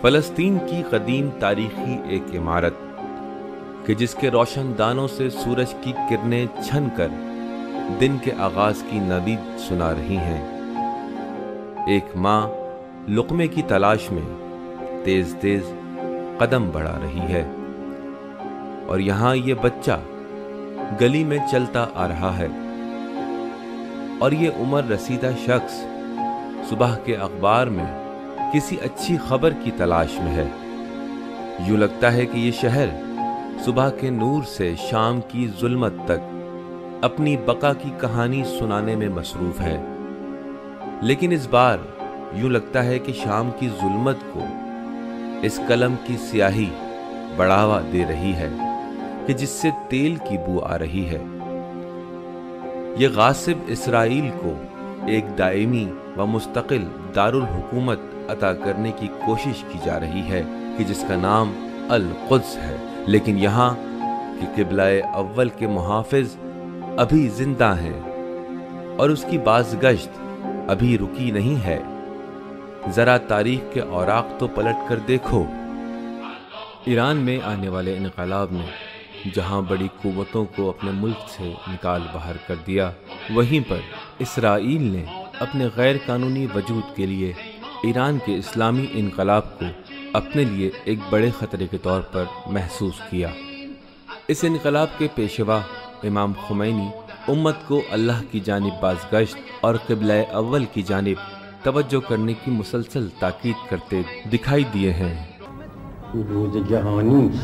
फ़लस्तीन की कदीम तारीखी एक इमारत कि जिसके रोशनदानों से सूरज की किरणें छन कर दिन के आगाज की नदीद सुना रही हैं। एक माँ लुक़्मे की तलाश में तेज तेज कदम बढ़ा रही है और यहाँ ये बच्चा गली में चलता आ रहा है और ये उम्र रसीदा शख्स सुबह के अखबार में किसी अच्छी खबर की तलाश में है। यूं लगता है कि ये शहर सुबह के नूर से शाम की जुल्मत तक अपनी बका की कहानी सुनाने में मसरूफ है, लेकिन इस बार यूं लगता है कि शाम की जुल्मत को इस कलम की स्याही बढ़ावा दे रही है कि जिससे तेल की बू आ रही है। ये गासिब इसराइल को एक दायमी व मुस्तकिल दारुल हुकूमत अता करने की कोशिश की जा रही है कि जिसका नाम अल कुद्स है, लेकिन यहाँ कि किबलाए अव्वल के मुहाफिज अभी जिंदा हैं और उसकी बाज़गश्त अभी रुकी नहीं है। जरा तारीख के औराक तो पलट कर देखो। ईरान में आने वाले इनकलाब ने जहाँ बड़ी कुव्वतों को अपने मुल्क से निकाल बाहर कर दिया, वहीं पर इसराइल ने अपने गैर कानूनी वजूद के लिए ईरान के इस्लामी इनकलाब को अपने लिए एक बड़े ख़तरे के तौर पर महसूस किया। इस इनकलाब के पेशवा इमाम खुमैनी उम्मत को अल्लाह की जानिब बाज़गश्त और क़िबला अव्वल की जानिब तवज्जो करने की मुसलसल ताकीद करते दिखाई दिए हैं। روز جهانی است.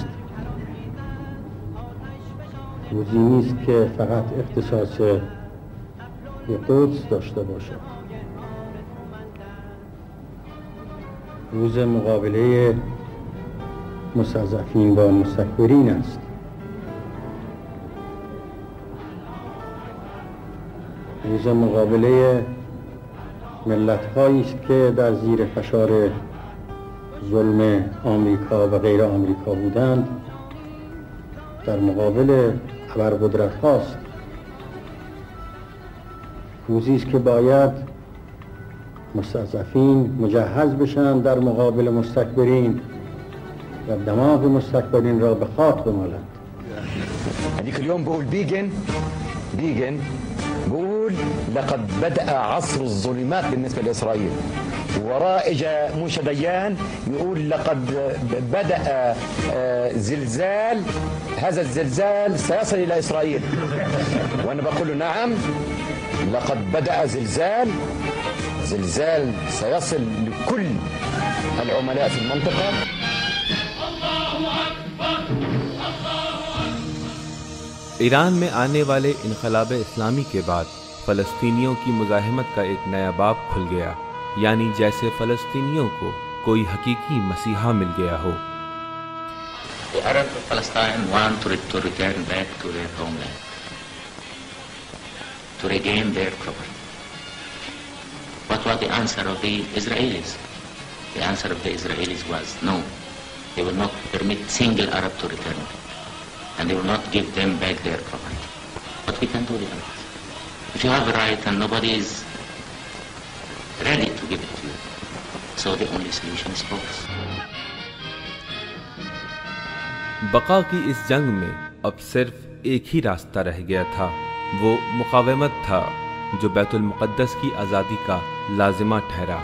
روزی نیست که فقط اختصاص به قدس داشته باشد. روز مقابله مستضعفین با مستکبرین است. روز مقابله ملت‌هایی است که در زیر فشار ظلم آمریکا و غیر آمریکا بودند در مقابل ابرقدرت هاست. روزی است که باید مستضعفین مجهز بشن در مقابل مستکبرین و دماغ مستکبرین را به خاک بمالند. هذيك اليوم بقول بيجن بقول لقد بدأ عصر الظلمات بالنسبة لإسرائيل. وراء اجا موشى ديان يقول لقد بدأ زلزال، هذا الزلزال سيصل إلى إسرائيل. وأنا بقول له نعم، لقد بدأ زلزال سيصل لكل العملاء في المنطقة. ईरान में आने वाले इनकलाब इस्लामी के बाद फ़लस्तीनियों की मुज़ाहिमत का एक नया बाब खुल गया, यानी जैसे फ़लस्तीनियों को कोई हकीकी मसीहा मिल गया हो। The Arab Palestine want to return back to their homeland, to regain their property. What was the answer of the Israelis? The answer of the Israelis was no. They will not permit single Arab to return, and they will not give them back their property. What we can do with that? If you have a right and nobody is ready to give it to you, so the only solution is force. बका की इस जंग में अब सिर्फ एक ही रास्ता रह गया था, वो मुकावमत था जो बैतुल मुक़द्दस की आज़ादी का लाजिमा ठहरा।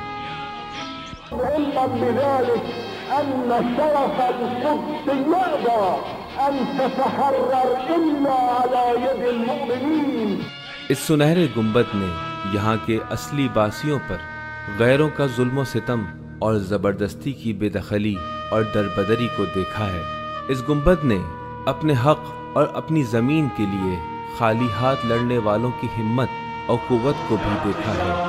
इस सुनहरे गुंबद ने यहाँ के असली बासियों पर गैरों का जुल्म सितम और ज़बरदस्ती की बेदखली और दरबदरी को देखा है। इस गुंबद ने अपने हक और अपनी ज़मीन के लिए खाली हाथ लड़ने वालों की हिम्मत और कुव्वत को भी देखा है।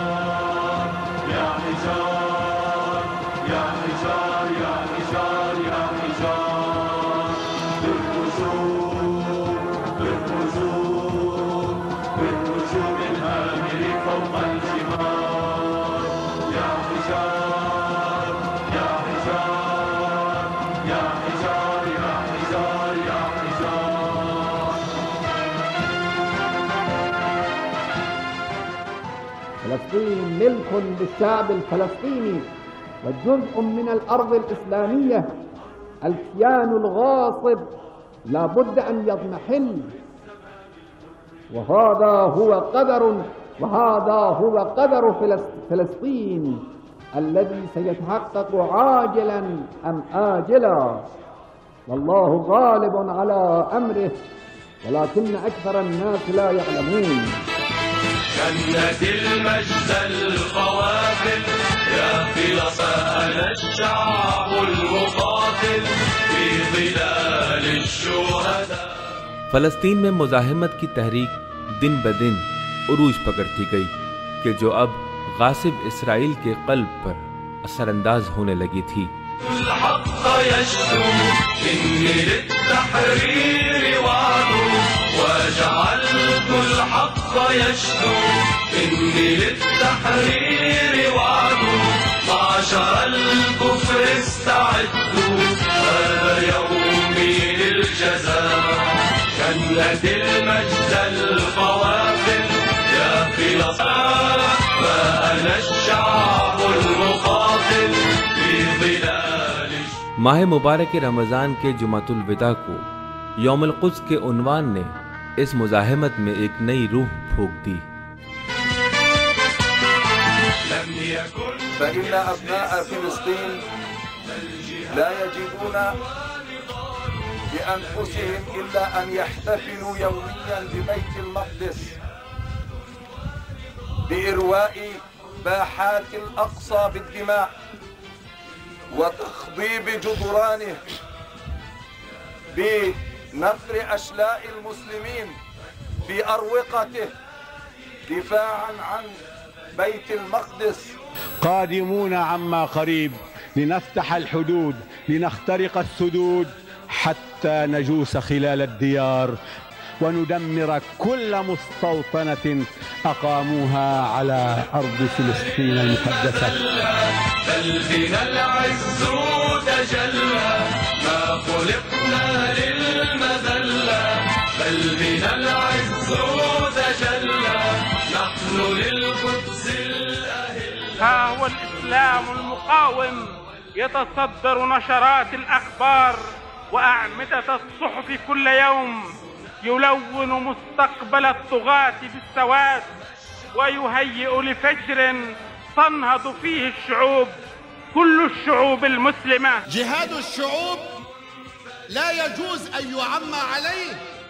فلسطين ملك للشعب الفلسطيني وجزء من الأرض الإسلامية، الكيان الغاصب لا بد أن يضمحل، وهذا هو قدر فلسطين الذي سيتحقق عاجلا أم آجلا، والله غالب على أمره ولكن أكثر الناس لا يعلمون. جنة المجد القوافل يا فلسطين الشعب المقاتل في ظلال الشهداء। फ़लस्तीन में मुज़ाहिमत की तहरीक दिन ब दिन उरूज पकड़ती गई कि जो अब गासिब इसराइल के कल्ब पर असरअंदाज होने लगी थी। جنة المجد القوافل يا فلسطين فأنا الشعب المقاتل في ظلال। माह मुबारक रमज़ान के जुमातुल विदा को यौमुल क़ुद्स के उन्वान ने इस मुज़ाहिमत में एक नई रूह फूंक दी। فإن أبناء فلسطين لا يجدون بأنفسهم إلا أن يحتفلوا يوميا ببيت المقدس بإرواء باحات الأقصى بالدماء وتخضيب جدرانه بنثر أشلاء المسلمين في أروقته دفاعا عن بيت المقدس. قادمون عما قريب لنفتح الحدود، لنخترق السدود حتى نجوس خلال الديار وندمر كل مستوطنة أقاموها على أرض فلسطين المقدسة. بل بنا العز تجلى ما خلقنا للمذلة، بل بنا العز تجلى نحن للقدس الأهل. ها هو الإسلام المقاوم يتصدر نشرات الأخبار وأعمدة الصحف كل يوم، يلون مستقبل الطغاة بالسواد ويهيئ لفجر تنهض فيه الشعوب، كل الشعوب المسلمة. جهاد الشعوب لا يجوز أن يعمى عليه،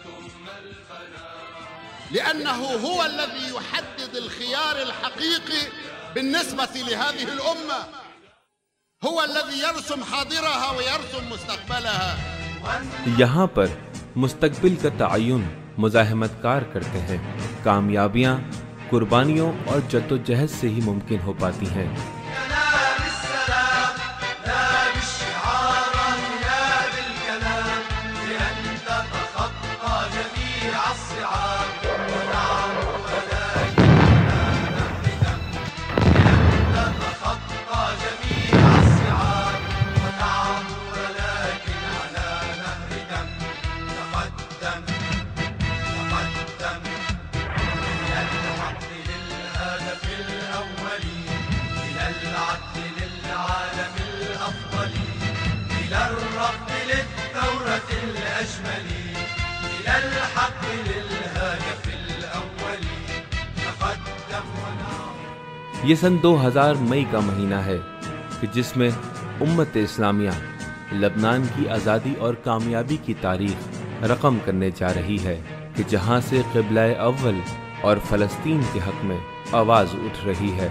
لأنه هو الذي يحدد الخيار الحقيقي بالنسبة لهذه الأمة، هو الذي يرسم حاضرها ويرسم مستقبلها. यहाँ पर मुस्तकबिल का तयन मुज़ाहिमतकार करते हैं। कामयाबियाँ कुर्बानियों और जद्दोजहद से ही मुमकिन हो पाती हैं। ये सन 2000 मई का महीना है कि जिसमें उम्मत इस्लामिया लबनान की आज़ादी और कामयाबी की तारीख रकम करने जा रही है कि जहां से क़िबला अव्वल और फ़लस्तीन के हक में आवाज़ उठ रही है।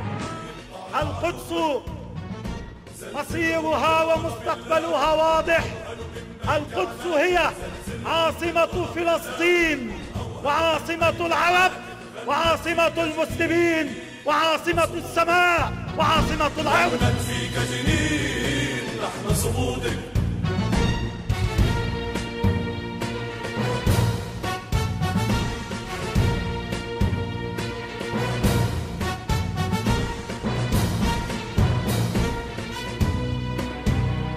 مصيرها ومستقبلها واضح. القدس هي عاصمة فلسطين وعاصمة العرب وعاصمة المسلمين وعاصمة السماء وعاصمة الأرض. فيك جنين لحم صمودك.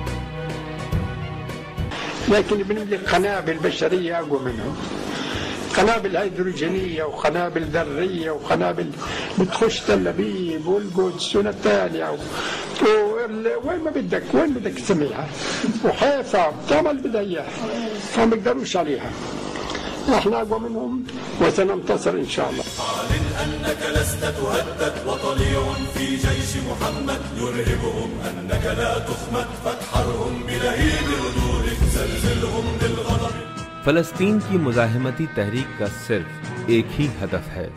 لكن بنملك قنابل بشرية أقوى منهم. قنابل هيدروجينية وقنابل ذرية وقنابل بتخش تل أبيب والقدس ونتاليا وين بدك تسميها وحيفا تعمل بداية فما بيقدروش عليها. احنا اقوى منهم وسننتصر ان شاء الله. اعلن انك لست تهدد وطليع في جيش محمد يرهبهم انك لا تخمد فاتحرهم بلهيب ردودك زلزلهم بالغضب. फलस्तीन की मुजाहिमती तहरीक का सिर्फ एक ही हदफ है,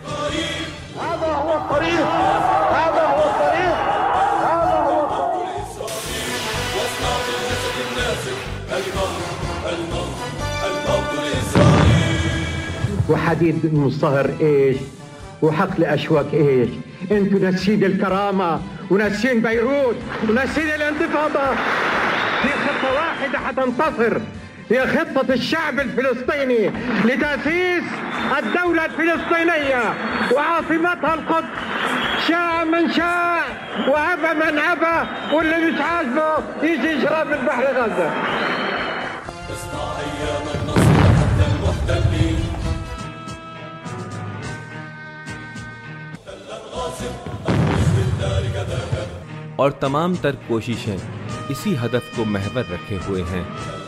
وحديد المصهر ايش وحقل اشواك ايش؟ انتوا ناسين الكرامه وناسين بيروت وناسين الانتفاضه. في خطه واحده حتنتصر، هي خطه الشعب الفلسطيني لتاسيس الدوله الفلسطينيه وعاصمتها القدس. شاء من شاء وابى من ابى، واللي مش عاجبه يجي يشرب من بحر غزه. اصنع ايام النصر حتى المحتلين. और तमाम तर कोशिशें इसी हदफ को महवर रखे हुए हैं।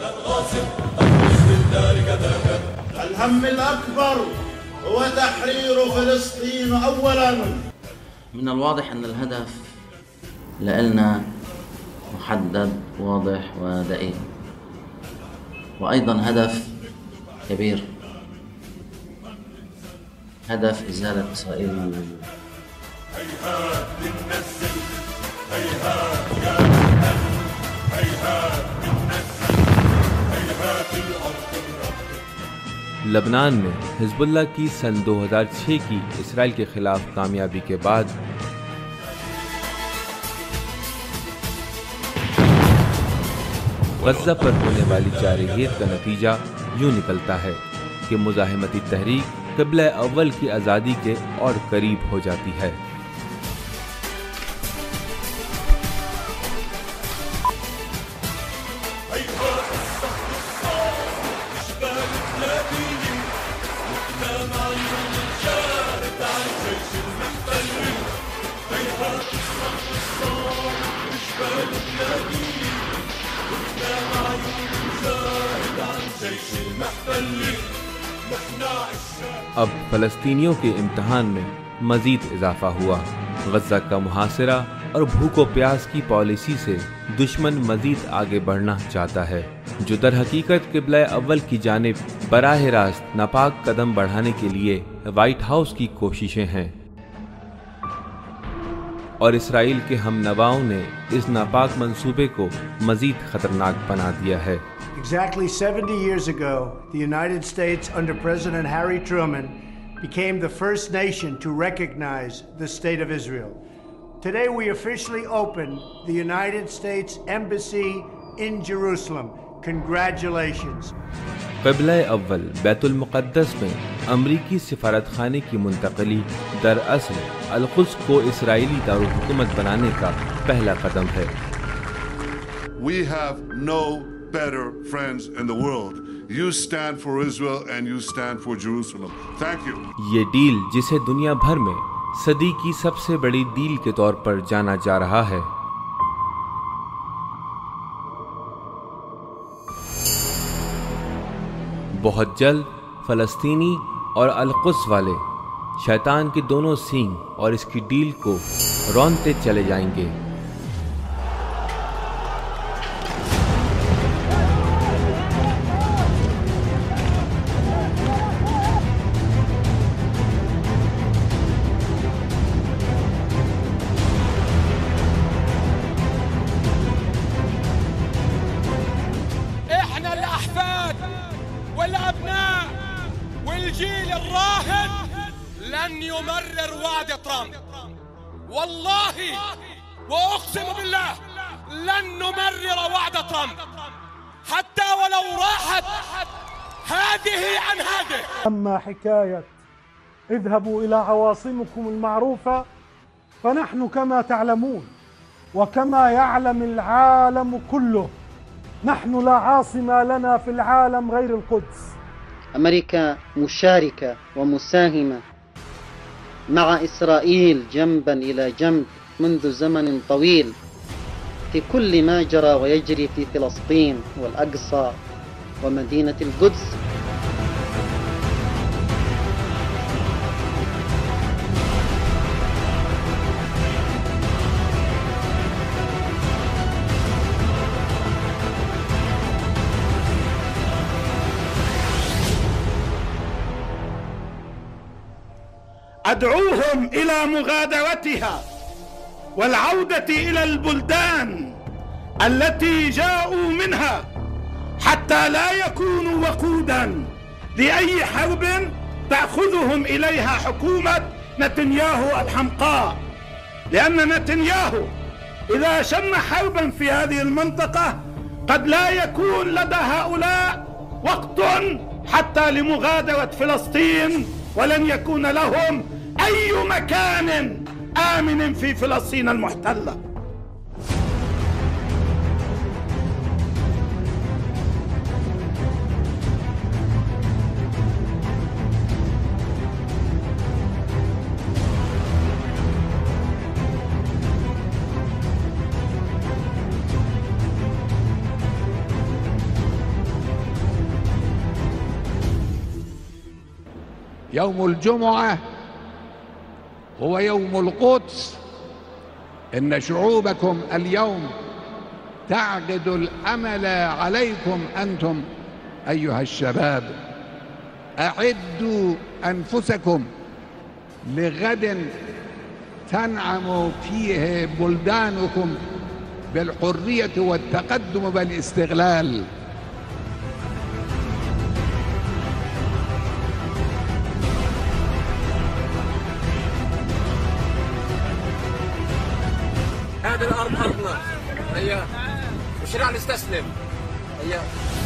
الهم الأكبر هو تحرير فلسطين أولا. من الواضح أن الهدف لنا محدد واضح ودقيق، وأيضا هدف كبير، هدف إزالة إسرائيل من الوجود. هيهات بننزل هيهات يا جهنم هيهات بننزل هيهات الأرض लबनान में हिजबुल्लाह की सन 2006 की इसराइल के खिलाफ कामयाबी के बाद गज़ा पर होने वाली जारहियत का नतीजा यूं निकलता है कि मुजाहिमती तहरीक क़िबला अव्वल की आज़ादी के और करीब हो जाती है। अब फ़लस्तीनियों के इम्तहान में मज़ीद इजाफा हुआ। गज़ा का मुहासिरा और भूखो प्यास की पॉलिसी से दुश्मन मज़ीद आगे बढ़ना चाहता है, जो दर हकीकत क़िबला अव्वल की जानिब बराह रास्त नापाक कदम बढ़ाने के लिए वाइट हाउस की कोशिशें हैं। और इसराइल के हम नवाओं ने इस नापाक मंसूबे को मज़ीद ख़तरनाक बना दिया है। Exactly 70 years ago, the United States under President Harry Truman became the first nation to recognize the State of Israel. Today we officially opened the United States Embassy in Jerusalem. Congratulations. क़िबला अव्वल बैतुल मुक़द्दस में अमरीकी सिफारतखाने की मुंतक़ली दरअसल अल-क़ुद्स को इसराइली दारुल हुकूमत बनाने का पहला कदम है। We have no better friends in the world. You stand for Israel and you stand for Jerusalem. Thank you. ये डील जिसे दुनिया भर में सदी की सबसे बड़ी डील के तौर पर जाना जा रहा है, बहुत जल्द फ़लस्तीनी और अल-क़ुद्स वाले शैतान के दोनों सींग और इसकी डील को रौंदते चले जाएंगे। والأبناء والجيل الراهن لن يمرر وعد ترامب. والله وأقسم بالله لن نمرر وعد ترامب حتى ولو راحت هذه عن هذه. أما حكاية اذهبوا إلى عواصمكم المعروفة فنحن كما تعلمون وكما يعلم العالم كله، نحن لا عاصمة لنا في العالم غير القدس، أمريكا مشاركة ومساهمة مع إسرائيل جنبا إلى جنب منذ زمن طويل في كل ما جرى ويجري في فلسطين والأقصى ومدينة القدس. أدعوهم إلى مغادرتها والعودة إلى البلدان التي جاءوا منها حتى لا يكونوا وقودا لأي حرب تأخذهم إليها حكومة نتنياهو الحمقاء، لأن نتنياهو إذا شن حربا في هذه المنطقة قد لا يكون لدى هؤلاء وقت حتى لمغادرة فلسطين، ولن يكون لهم أي مكان آمن في فلسطين المحتلة. يوم الجمعة هو يوم القدس. إن شعوبكم اليوم تعقد الأمل عليكم أنتم أيها الشباب. أعدوا أنفسكم لغد تنعم فيه بلدانكم بالحرية والتقدم والاستغلال. هذه الأرض أرضنا، هيا مش راح نستسلم، هيا.